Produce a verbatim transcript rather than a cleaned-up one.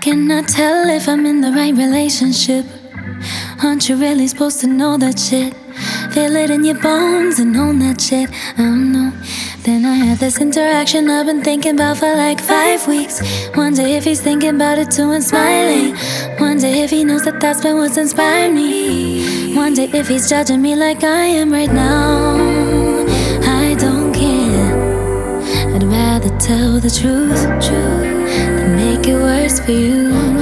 cannot tell if I'm in the right relationship. Aren't you really supposed to know that shit? Feel it in your bones and own that shit. I don't know. Then I had this interaction I've been thinking about for like five weeks. Wonder if he's thinking about it too and smiling. Wonder if he knows that that's been what's inspired me. Wonder if he's judging me like I am right now. I don't care. I'd rather tell the truth than make it worse for you.